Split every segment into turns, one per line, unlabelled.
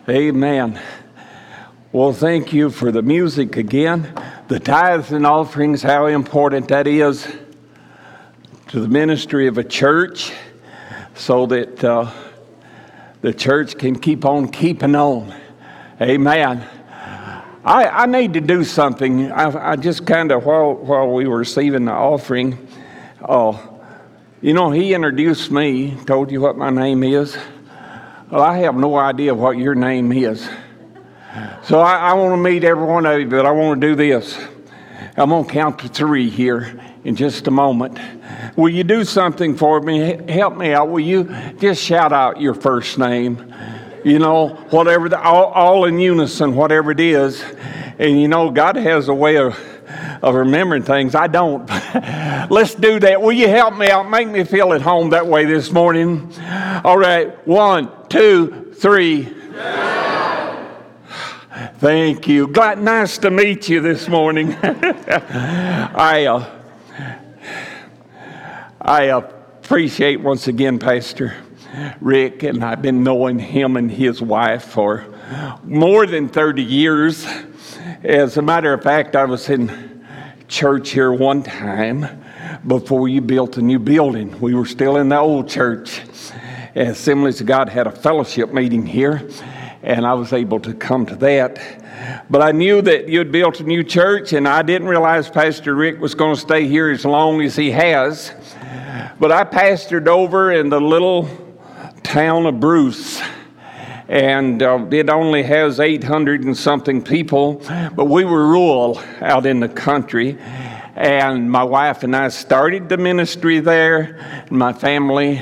Amen. Well, thank you for the music again. The tithes and offerings, how important that is to the ministry of a church so that the church can keep on keeping on. Amen. I need to do something. I just kind of, while we were receiving the offering, he introduced me, told you what my name is. Well, I have no idea what your name is. So I want to meet every one of you, but I want to do this. I'm going to count to 3 here in just a moment. Will you do something for me? Help me out. Will you just shout out your first name? Whatever, all in unison, whatever it is. And God has a way of remembering things. I don't. Let's do that. Will you help me out? Make me feel at home that way this morning. All right. 1, 2, 3. Yeah. Thank you. Nice to meet you this morning. I appreciate once again Pastor Rick, and I've been knowing him and his wife for more than 30 years. As a matter of fact, I was in church here one time before you built a new building. We were still in the old church. Assemblies of God had a fellowship meeting here, and I was able to come to that. But I knew that you had built a new church, and I didn't realize Pastor Rick was going to stay here as long as he has. But I pastored over in the little town of Bruce, and it only has 800 and something people, but we were rural out in the country. And my wife and I started the ministry there. My family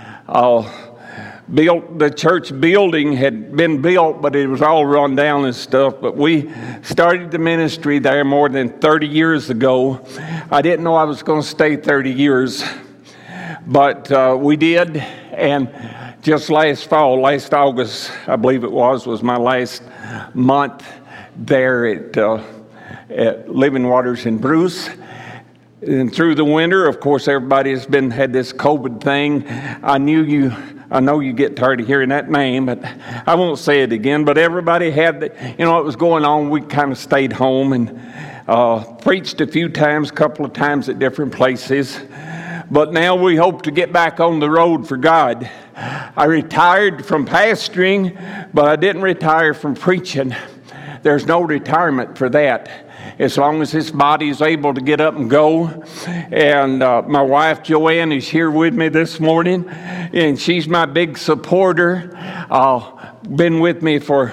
built the church building, had been built, but it was all run down and stuff. But we started the ministry there more than 30 years ago. I didn't know I was going to stay 30 years, but we did. And just last August, I believe it was my last month there at Living Waters in Bruce. And through the winter, of course, everybody's had this COVID thing. I know you get tired of hearing that name, but I won't say it again. But everybody had, it was going on. We kind of stayed home and preached a couple of times at different places. But now we hope to get back on the road for God. I retired from pastoring, but I didn't retire from preaching. There's no retirement for that, as long as this body is able to get up and go. And my wife, Joanne, is here with me this morning, and she's my big supporter. Been with me for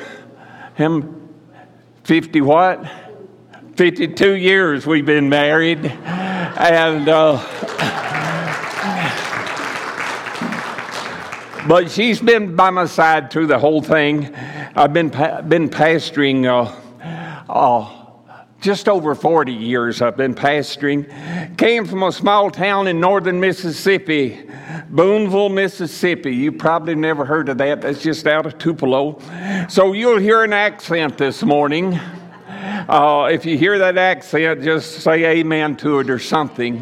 52 years we've been married. And but she's been by my side through the whole thing. I've been pastoring just over 40 years. I've been pastoring. Came from a small town in northern Mississippi, Boonville, Mississippi. You probably never heard of that. That's just out of Tupelo. So you'll hear an accent this morning. If you hear that accent, just say amen to it or something.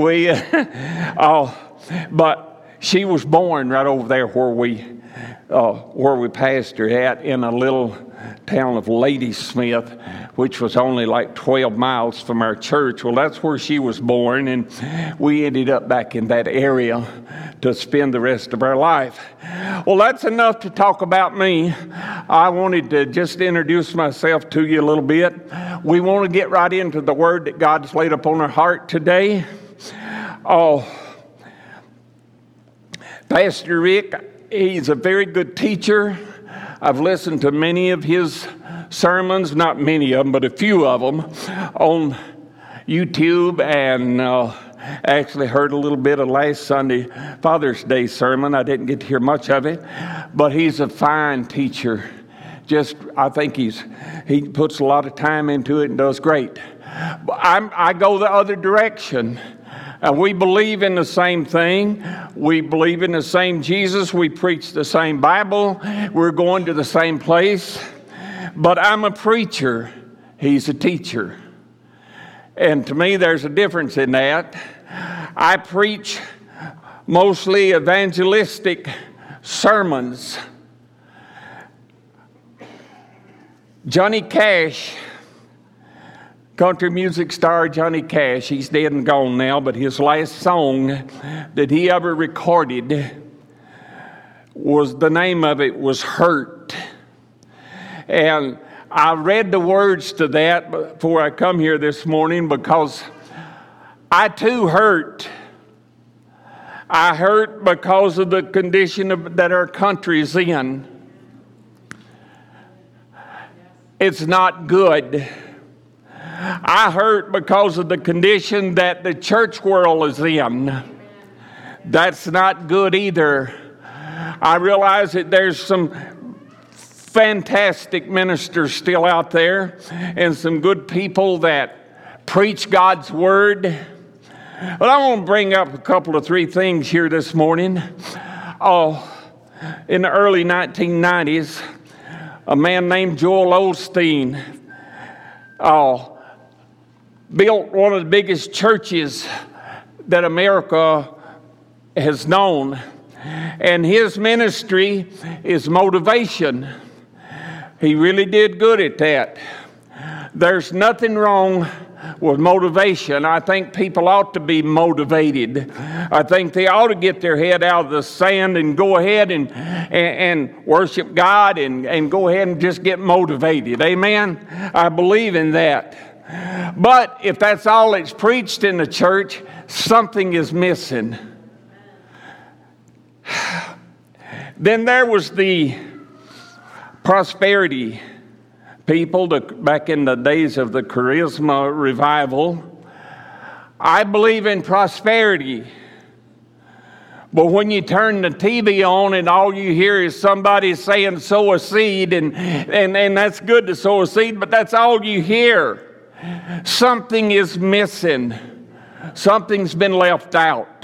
But she was born right over there where we pastored at, in a little town of Ladysmith, which was only like 12 miles from our church. Well, that's where she was born, and we ended up back in that area to spend the rest of our life. Well, that's enough to talk about me. I wanted to just introduce myself to you a little bit. We want to get right into the word that God's laid upon our heart today. Pastor Rick, he's a very good teacher. I've listened to many of his sermons, not many of them, but a few of them on YouTube, and actually heard a little bit of last Sunday, Father's Day sermon. I didn't get to hear much of it, but he's a fine teacher. I think he puts a lot of time into it and does great. I go the other direction. We believe in the same thing. We believe in the same Jesus. We preach the same Bible. We're going to the same place. But I'm a preacher. He's a teacher. And to me, there's a difference in that. I preach mostly evangelistic sermons. Johnny Cash, country music star Johnny Cash, he's dead and gone now, but his last song that he ever recorded the name of it was Hurt. And I read the words to that before I come here this morning because I too hurt. I hurt because of the condition that our country's in. It's not good. I hurt because of the condition that the church world is in. That's not good either. I realize that there's some fantastic ministers still out there and some good people that preach God's word. But I want to bring up a couple of three things here this morning. In the early 1990s, a man named Joel Osteen built one of the biggest churches that America has known. And his ministry is motivation. He really did good at that. There's nothing wrong with motivation. I think people ought to be motivated. I think they ought to get their head out of the sand and go ahead and worship God and go ahead and just get motivated. Amen? I believe in that. But if that's all that's preached in the church, something is missing. Then there was the prosperity people back in the days of the Charisma revival. I believe in prosperity. But when you turn the TV on and all you hear is somebody saying sow a seed, and that's good to sow a seed, but that's all you hear. Something is missing. Something's been left out.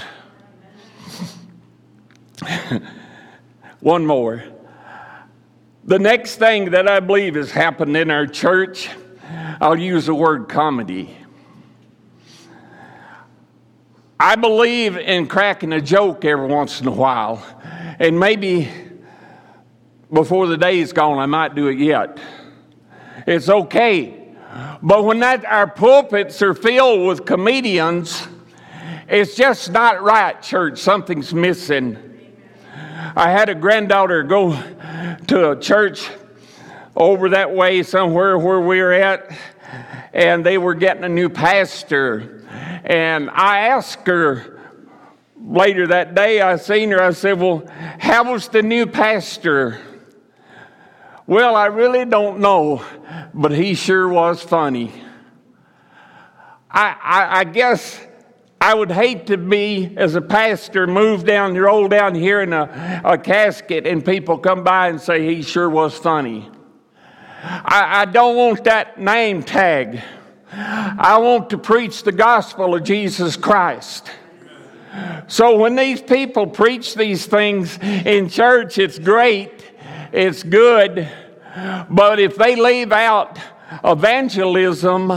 One more. The next thing that I believe has happened in our church, I'll use the word comedy. I believe in cracking a joke every once in a while. And maybe before the day is gone, I might do it yet. It's okay. But when our pulpits are filled with comedians, it's just not right, church. Something's missing. I had a granddaughter go to a church over that way somewhere where we were at, and they were getting a new pastor. And I asked her later that day, I seen her, I said, well, how was the new pastor? Well, I really don't know, but he sure was funny. I guess I would hate to be, as a pastor, roll down here in a casket and people come by and say he sure was funny. I don't want that name tag. I want to preach the gospel of Jesus Christ. So when these people preach these things in church, it's great, it's good, but if they leave out evangelism,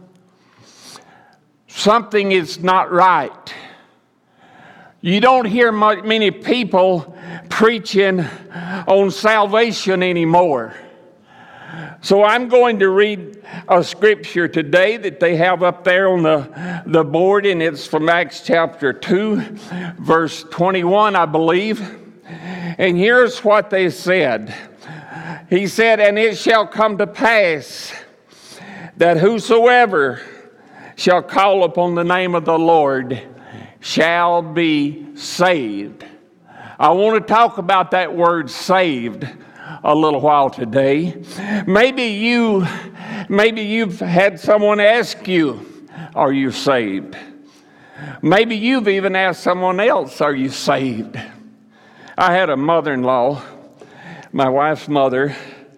something is not right. You don't hear many people preaching on salvation anymore. So I'm going to read a scripture today that they have up there on the board, and it's from Acts chapter 2, verse 21, I believe. And here's what they said. He said, and it shall come to pass that whosoever shall call upon the name of the Lord shall be saved. I want to talk about that word saved a little while today. Maybe you've had someone ask you, are you saved? Maybe you've even asked someone else, are you saved? I had a mother-in-law, my wife's mother.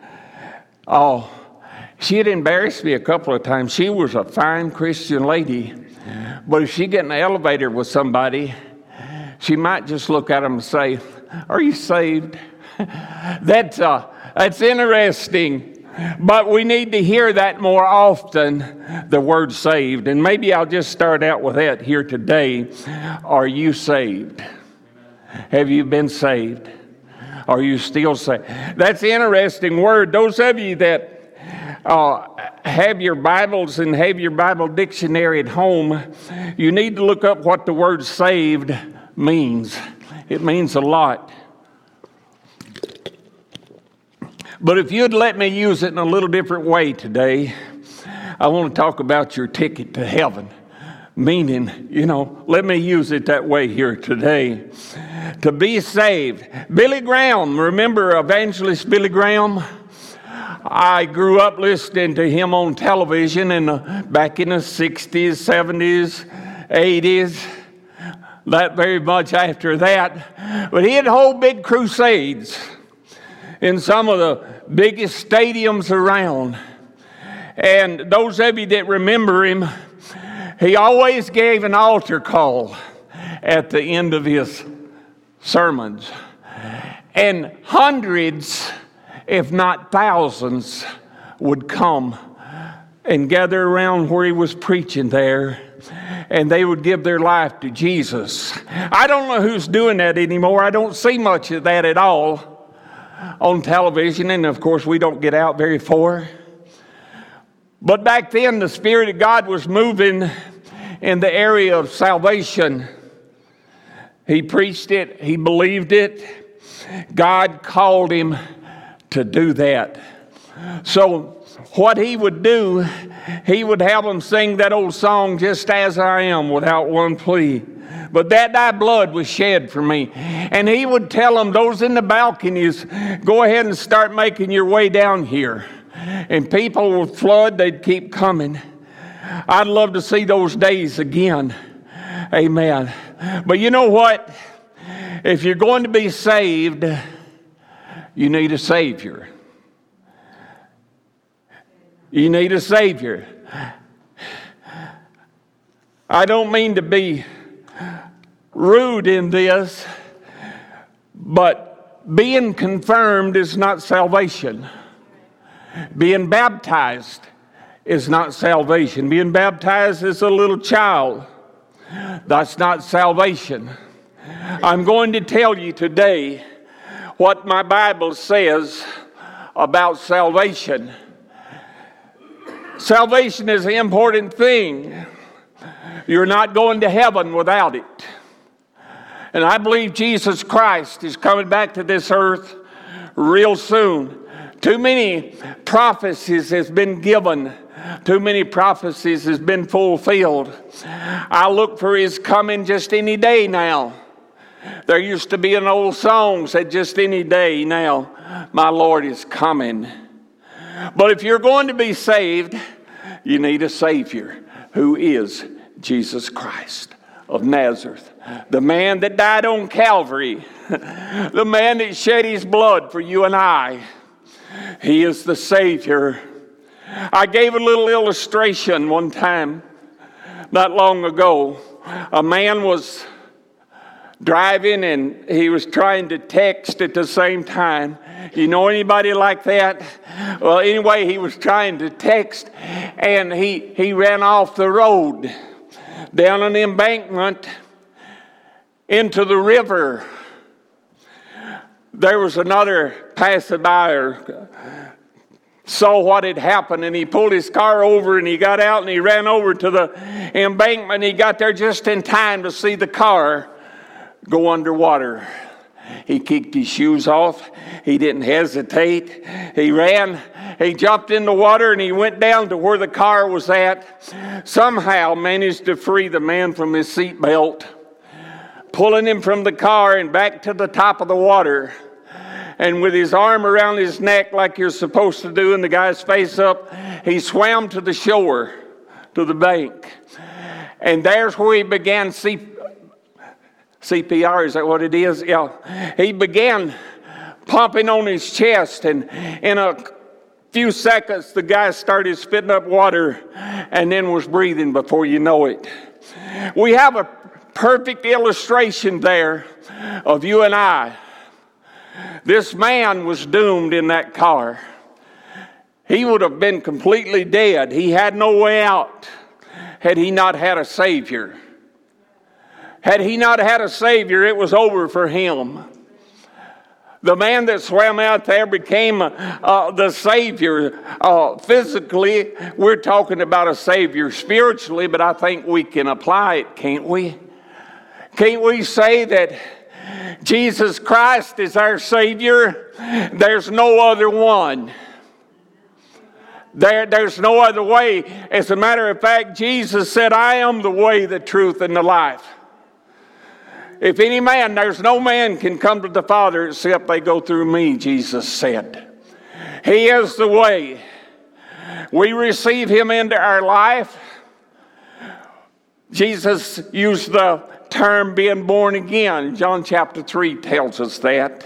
She had embarrassed me a couple of times. She was a fine Christian lady, but if she get in the elevator with somebody, she might just look at them and say, are you saved? That's interesting, but we need to hear that more often, the word saved. And maybe I'll just start out with that here today. Are you saved? Have you been saved? Are you still saved? That's an interesting word. Those of you that have your Bibles and have your Bible dictionary at home, you need to look up what the word saved means. It means a lot. But if you'd let me use it in a little different way today, I want to talk about your ticket to heaven. Meaning, let me use it that way here today. To be saved. Billy Graham, remember evangelist Billy Graham? I grew up listening to him on television back in the 60s, 70s, 80s, not very much after that. But he had whole big crusades in some of the biggest stadiums around. And those of you that remember him, he always gave an altar call at the end of his sermons. And hundreds, if not thousands, would come and gather around where he was preaching there, and they would give their life to Jesus. I don't know who's doing that anymore. I don't see much of that at all on television, and of course we don't get out very far. But back then the Spirit of God was moving in the area of salvation. He preached it. He believed it. God called him to do that. So what he would do, he would have them sing that old song, "Just as I am, without one plea. But that thy blood was shed for me." And he would tell them, those in the balconies, go ahead and start making your way down here. And people would flood, they'd keep coming. I'd love to see those days again. Amen. But you know what? If you're going to be saved, you need a Savior. You need a Savior. I don't mean to be rude in this, but being confirmed is not salvation. Being baptized is not salvation. Being baptized as a little child, that's not salvation. I'm going to tell you today what my Bible says about salvation. Salvation is an important thing. You're not going to heaven without it. And I believe Jesus Christ is coming back to this earth real soon. Too many prophecies has been given. Too many prophecies has been fulfilled. I look for his coming just any day now. There used to be an old song said, "Just any day now, my Lord is coming." But if you're going to be saved, you need a Savior who is Jesus Christ of Nazareth. The man that died on Calvary. The man that shed his blood for you and I. He is the Savior. I gave a little illustration one time, not long ago. A man was driving and he was trying to text at the same time. You know anybody like that? Well, anyway, he was trying to text and he ran off the road down an embankment into the river. There was another passerby or saw what had happened, and he pulled his car over and he got out and he ran over to the embankment. He got there just in time to see the car go underwater. He kicked his shoes off. He didn't hesitate. He ran. He jumped in the water and he went down to where the car was at. Somehow managed to free the man from his seatbelt, pulling him from the car and back to the top of the water. And with his arm around his neck like you're supposed to do and the guy's face up, he swam to the shore, to the bank. And there's where he began CPR, is that what it is? Yeah. He began pumping on his chest, and in a few seconds the guy started spitting up water and then was breathing before you know it. We have a perfect illustration there of you and I. This man was doomed in that car. He would have been completely dead. He had no way out had he not had a Savior. Had he not had a Savior, it was over for him. The man that swam out there became the Savior. Physically, we're talking about a Savior spiritually, but I think we can apply it, can't we? Can't we say that Jesus Christ is our Savior? There's no other one. There's no other way. As a matter of fact, Jesus said, I am the way, the truth, and the life. If any man, there's no man can come to the Father except they go through me, Jesus said. He is the way. We receive Him into our life. Jesus used the term being born again. John chapter 3 tells us that.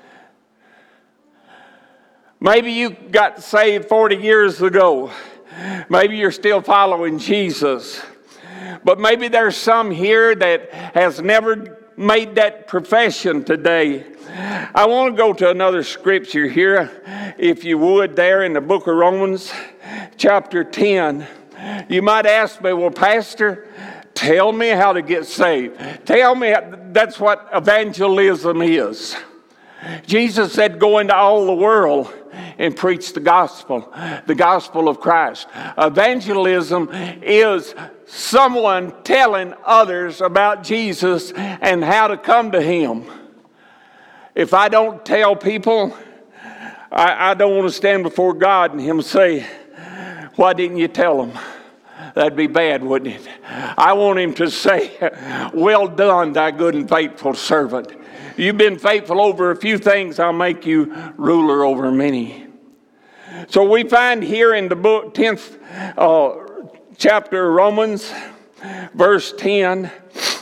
Maybe you got saved 40 years ago. Maybe you're still following Jesus. But maybe there's some here that has never made that profession today. I want to go to another scripture here, if you would, there in the book of Romans, chapter 10. You might ask me, well, Pastor, tell me how to get saved. Tell me, that's what evangelism is. Jesus said, go into all the world and preach the gospel of Christ. Evangelism is someone telling others about Jesus and how to come to Him. If I don't tell people, I don't want to stand before God and Him say, why didn't you tell them? That'd be bad, wouldn't it? I want Him to say, well done, thy good and faithful servant. You've been faithful over a few things, I'll make you ruler over many. So we find here in the book, 10th chapter of Romans, verse 10,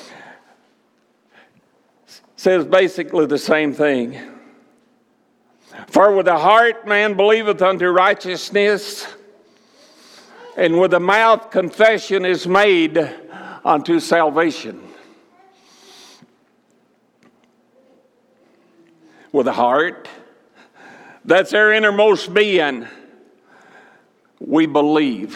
says basically the same thing. For with the heart man believeth unto righteousness, and with the mouth confession is made unto salvation. With the heart, that's our innermost being, we believe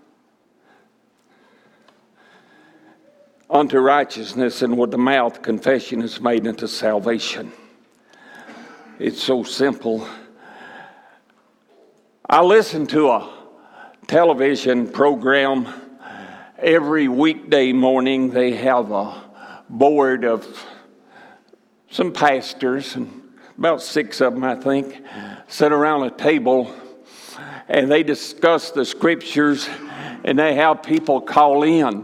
unto righteousness, and with the mouth confession is made unto salvation. It's so simple. I listen to a television program every weekday morning. They have a board of some pastors, and about 6 of them, I think, sit around a table and they discuss the scriptures and they have people call in.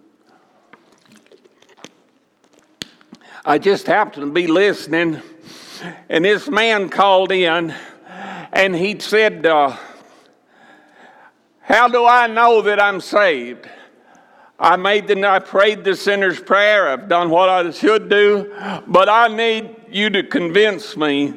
I just happened to be listening, and this man called in and he said, how do I know that I'm saved? I prayed the sinner's prayer. I've done what I should do, but I need you to convince me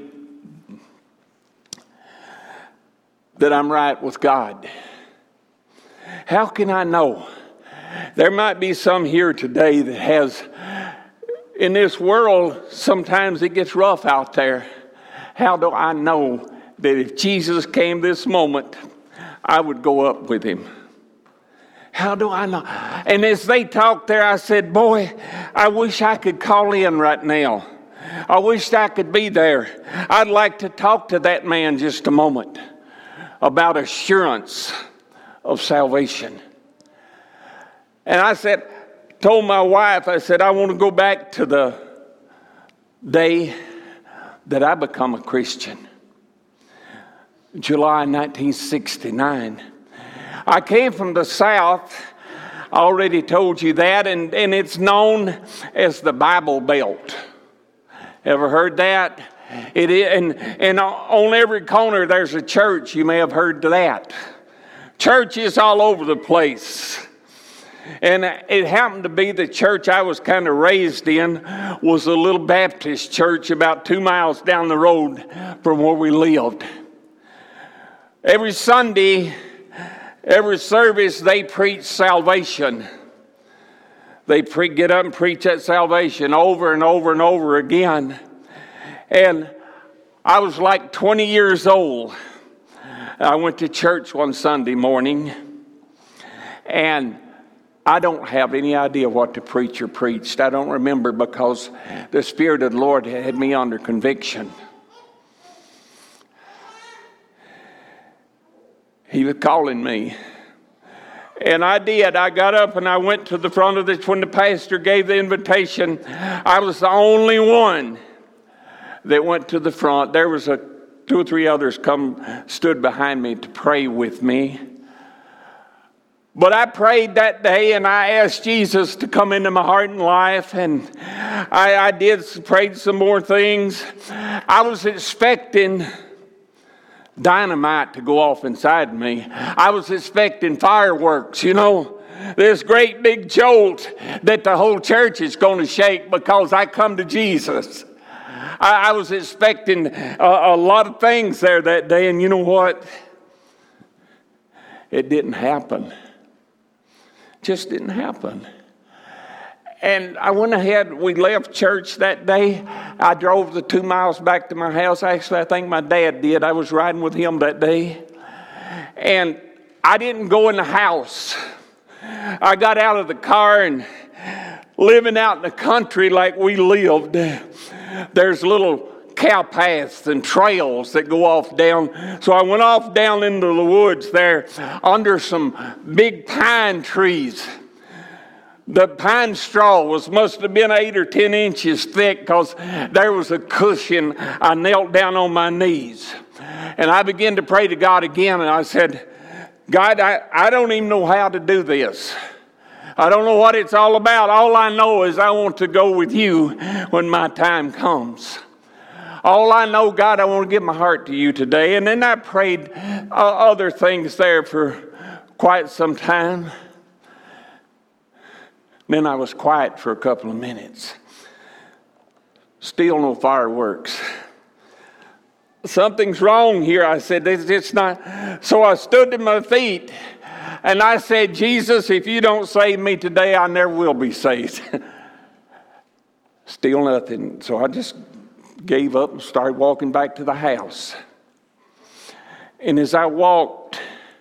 that I'm right with God. How can I know? There might be some here today that has, in this world, sometimes it gets rough out there. How do I know that if Jesus came this moment, I would go up with Him? How do I know? And as they talked there, I said, boy, I wish I could call in right now. I wish I could be there. I'd like to talk to that man just a moment about assurance of salvation. And I told my wife, I said, I want to go back to the day that I become a Christian. July 1969. I came from the South. I already told you that, and it's known as the Bible Belt. Ever heard that? It is, and on every corner there's a church. You may have heard that. Churches all over the place. And it happened to be the church I was kind of raised in was a little Baptist church about 2 miles down the road from where we lived. Every Sunday, every service, they preach salvation. They get up and preach that salvation over and over and over again. And I was like 20 years old. I went to church one Sunday morning, and I don't have any idea what the preacher preached. I don't remember, because the Spirit of the Lord had me under conviction. He was calling me. And I did. I got up and I went to the front of this. When the pastor gave the invitation, I was the only one that went to the front. There was 2 or 3 others stood behind me to pray with me. But I prayed that day and I asked Jesus to come into my heart and life. And I prayed some more things. I was expecting dynamite to go off inside me. I was expecting fireworks, this great big jolt that the whole church is going to shake because I come to Jesus. I was expecting a lot of things there that day, and you know what? It didn't happen. Just didn't happen. And I went ahead, we left church that day. I drove the 2 miles back to my house. Actually, I think my dad did. I was riding with him that day. And I didn't go in the house. I got out of the car, and living out in the country like we lived, there's little cow paths and trails that go off down. So I went off down into the woods there under some big pine trees. The pine straw must have been 8 or 10 inches thick because there was a cushion. I knelt down on my knees and I began to pray to God again. And I said, God, I don't even know how to do this. I don't know what it's all about. All I know is I want to go with you when my time comes. All I know, God, I want to give my heart to you today. And then I prayed other things there for quite some time. Then I was quiet for a couple of minutes. Still no fireworks. Something's wrong here. I said, it's not. So I stood to my feet and I said, Jesus, if you don't save me today, I never will be saved. Still nothing. So I just gave up and started walking back to the house. And as I walked,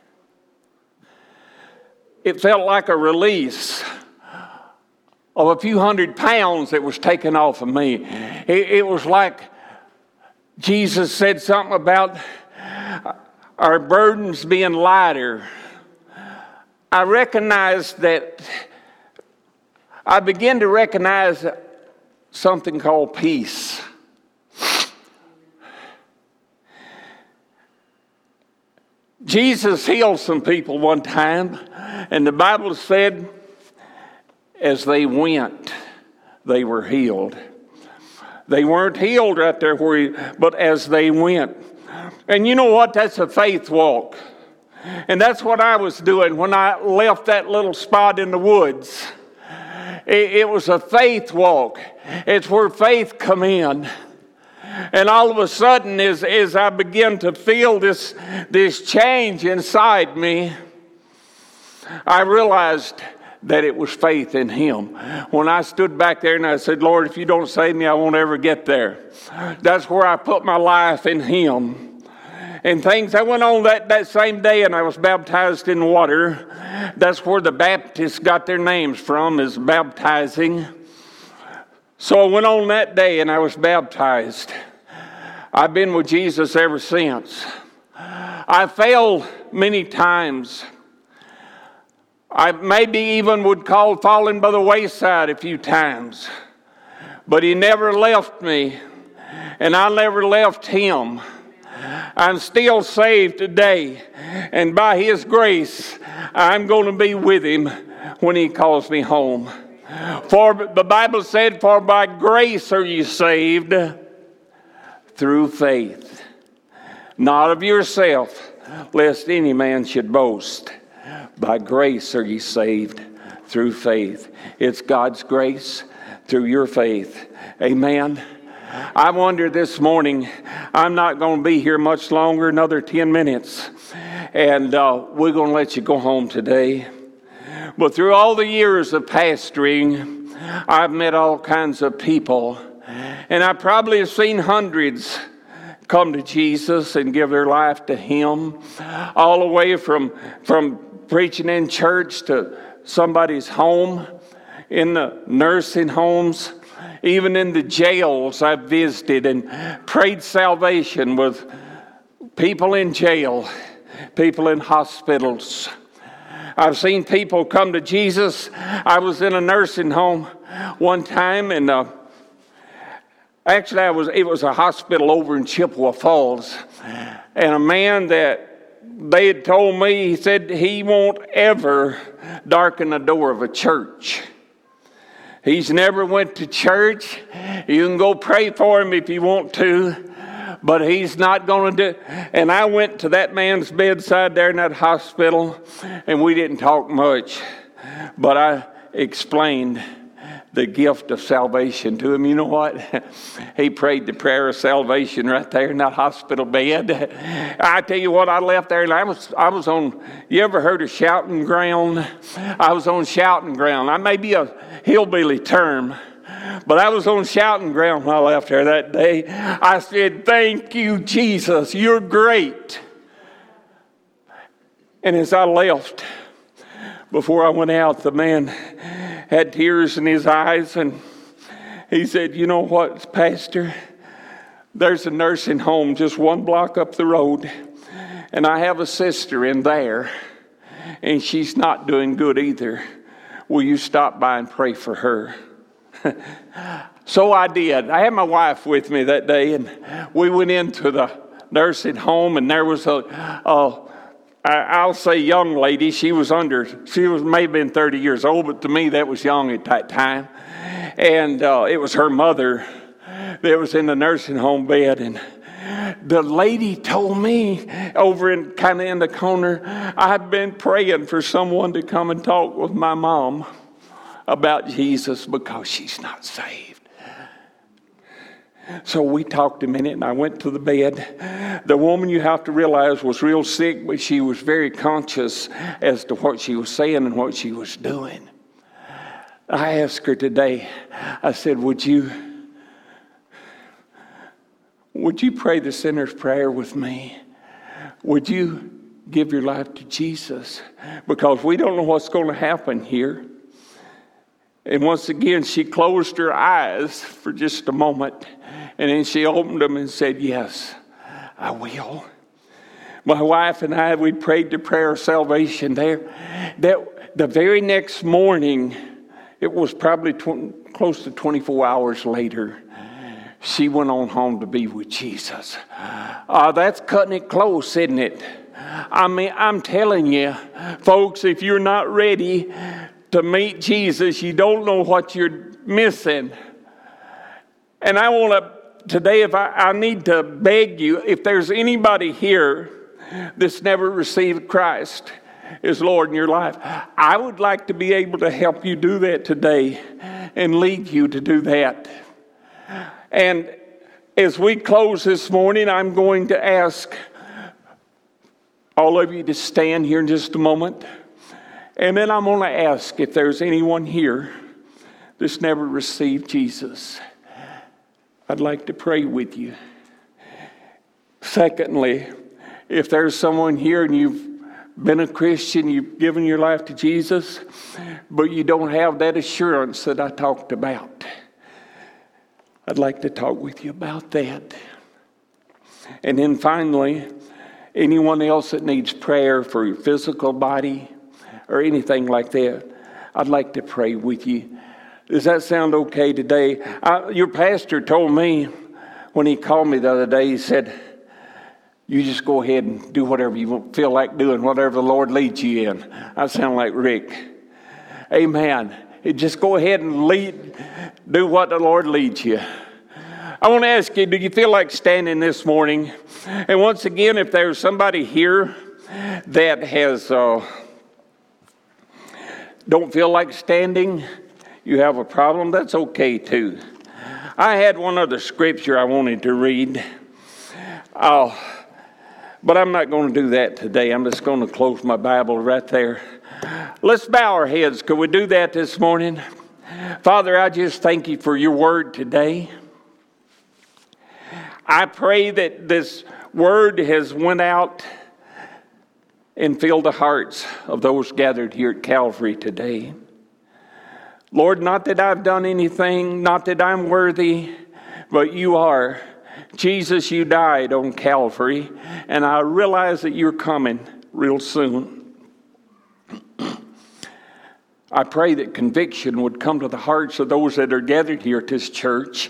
it felt like a release of a few hundred pounds that was taken off of me. It was like Jesus said something about our burdens being lighter. I began to recognize something called peace. Jesus healed some people one time, and the Bible said, as they went, they were healed. They weren't healed right there but as they went. And you know what? That's a faith walk. And that's what I was doing when I left that little spot in the woods. It was a faith walk. It's where faith come in. And all of a sudden, as I began to feel this change inside me, I realized that it was faith in Him. When I stood back there and I said, Lord, if you don't save me, I won't ever get there. That's where I put my life in Him. And things, I went on that same day and I was baptized in water. That's where the Baptists got their names from, is baptizing. So I went on that day and I was baptized. I've been with Jesus ever since. I failed many times. I maybe even would call falling by the wayside a few times. But He never left me, and I never left Him. I'm still saved today, and by His grace, I'm going to be with Him when He calls me home. For the Bible said, for by grace are you saved through faith, not of yourself, lest any man should boast. By grace are ye saved through faith. It's God's grace through your faith. Amen. I wonder this morning, I'm not going to be here much longer, another 10 minutes. And we're going to let you go home today. But through all the years of pastoring, I've met all kinds of people. And I probably have seen hundreds come to Jesus and give their life to Him. All the way from preaching in church to somebody's home, in the nursing homes, even in the jails I've visited and prayed salvation with people in jail. people in hospitals. I've seen people come to Jesus. I was in a nursing home one time, and actually it was a hospital over in Chippewa Falls. And a man that they had told me, he said he won't ever darken the door of a church. He's never went to church. You can go pray for him if you want to, but he's not going to do. And I went to that man's bedside there in that hospital, and we didn't talk much, but I explained the gift of salvation to him. You know what? He prayed the prayer of salvation right there in that hospital bed. I tell you what, I left there and I was on, you ever heard of shouting ground? I was on shouting ground. I may be a hillbilly term, but I was on shouting ground when I left there that day. I said, thank you, Jesus. You're great. And as I left, before I went out, the man had tears in his eyes, and he said, you know what, Pastor? There's a nursing home just one block up the road, and I have a sister in there, and she's not doing good either. Will you stop by and pray for her? So I did. I had my wife with me that day, and we went into the nursing home, and there was I'll say young lady. She was may have been 30 years old, but to me that was young at that time. And it was her mother that was in the nursing home bed. And the lady told me over in the corner, I've been praying for someone to come and talk with my mom about Jesus because she's not saved. So we talked a minute, and I went to the bed. The woman, you have to realize, was real sick, but she was very conscious as to what she was saying and what she was doing. I asked her today, I said, would you pray the sinner's prayer with me? Would you give your life to Jesus? Because we don't know what's going to happen here. And once again, she closed her eyes for just a moment, and then she opened them and said, yes, I will. My wife and I, we prayed the prayer of salvation there. The very next morning, it was probably close to 24 hours later, she went on home to be with Jesus. That's cutting it close, isn't it? I mean, I'm telling you, folks, if you're not ready to meet Jesus, you don't know what you're missing. And I want to, today, if I need to beg you, if there's anybody here that's never received Christ as Lord in your life, I would like to be able to help you do that today and lead you to do that. And as we close this morning, I'm going to ask all of you to stand here in just a moment. And then I'm going to ask if there's anyone here that's never received Jesus. I'd like to pray with you. Secondly, if there's someone here and you've been a Christian, you've given your life to Jesus, but you don't have that assurance that I talked about, I'd like to talk with you about that. And then finally, anyone else that needs prayer for your physical body or anything like that, I'd like to pray with you. Does that sound okay today? Your pastor told me when he called me the other day, he said, you just go ahead and do whatever you feel like doing, whatever the Lord leads you in. I sound like Rick. Amen. Just go ahead and do what the Lord leads you. I want to ask you, do you feel like standing this morning? And once again, if there's somebody here that has don't feel like standing, you have a problem, that's okay too. I had one other scripture I wanted to read, but I'm not going to do that today. I'm just going to close my Bible right there. Let's bow our heads. Could we do that this morning? Father, I just thank you for your word today. I pray that this word has went out and filled the hearts of those gathered here at Calvary today. Lord, not that I've done anything, not that I'm worthy, but you are. Jesus, you died on Calvary, and I realize that you're coming real soon. I pray that conviction would come to the hearts of those that are gathered here at this church.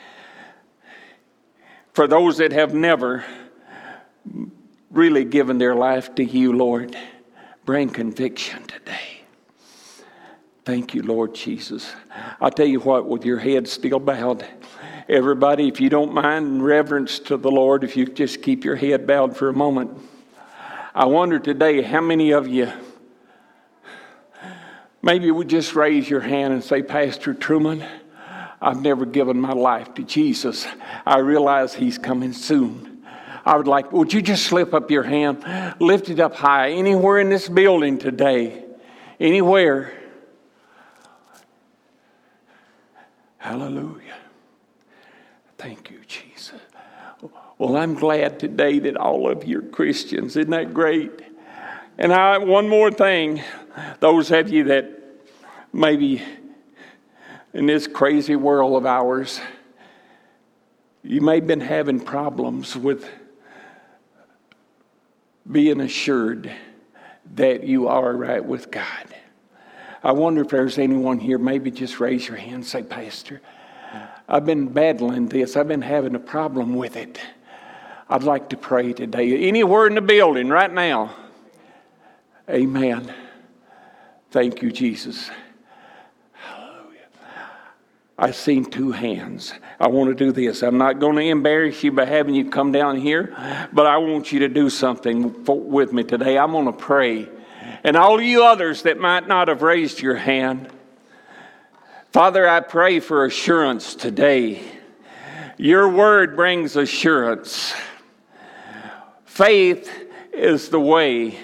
For those that have never really given their life to you, Lord, bring conviction today. Thank you, Lord Jesus. I'll tell you what, with your head still bowed, everybody, if you don't mind, in reverence to the Lord, if you just keep your head bowed for a moment. I wonder today how many of you maybe would just raise your hand and say, Pastor Truman, I've never given my life to Jesus. I realize he's coming soon. Would you just slip up your hand, lift it up high, anywhere in this building today, anywhere. Hallelujah. Thank you, Jesus. Well, I'm glad today that all of you are Christians. Isn't that great? And one more thing, those of you that maybe in this crazy world of ours, you may have been having problems with being assured that you are right with God. I wonder if there's anyone here, maybe just raise your hand and say, Pastor, I've been battling this. I've been having a problem with it. I'd like to pray today. Anywhere in the building right now. Amen. Thank you, Jesus. Hallelujah. I've seen two hands. I want to do this. I'm not going to embarrass you by having you come down here, but I want you to do something with me today. I'm going to pray. And all you others that might not have raised your hand, Father, I pray for assurance today. Your word brings assurance. Faith is the way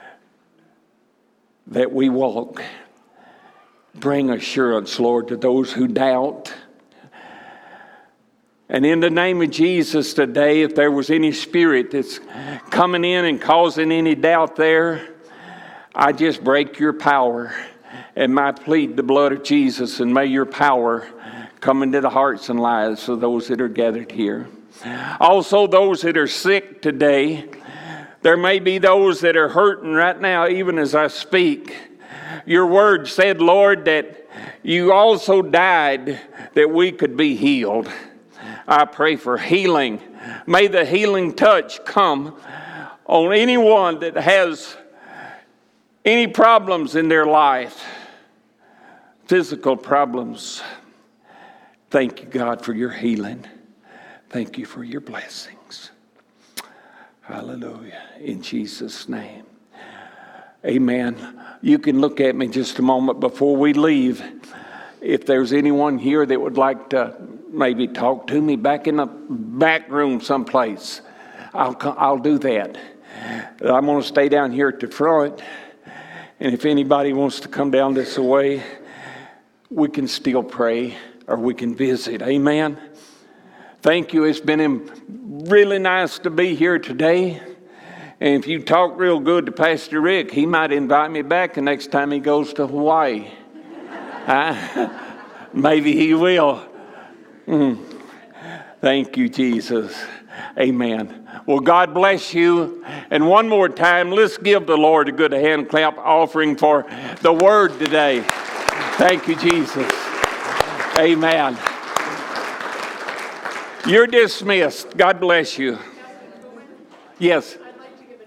that we walk. Bring assurance, Lord, to those who doubt. And in the name of Jesus today, if there was any spirit that's coming in and causing any doubt there, I just break your power and I plead the blood of Jesus, and may your power come into the hearts and lives of those that are gathered here. Also, those that are sick today, there may be those that are hurting right now, even as I speak. Your word said, Lord, that you also died that we could be healed. I pray for healing. May the healing touch come on anyone that has any problems in their life, physical problems. Thank you, God, for your healing. Thank you for your blessings. Hallelujah. In Jesus' name. Amen. You can look at me just a moment before we leave. If there's anyone here that would like to maybe talk to me back in the back room someplace, I'll do that. I'm going to stay down here at the front. And if anybody wants to come down this way, we can still pray or we can visit. Amen. Thank you. It's been really nice to be here today. And if you talk real good to Pastor Rick, he might invite me back the next time he goes to Hawaii. Maybe he will. Thank you, Jesus. Amen. Well, God bless you. And one more time, let's give the Lord a good hand clap offering for the word today. Thank you, Jesus. Amen. You're dismissed. God bless you. Yes.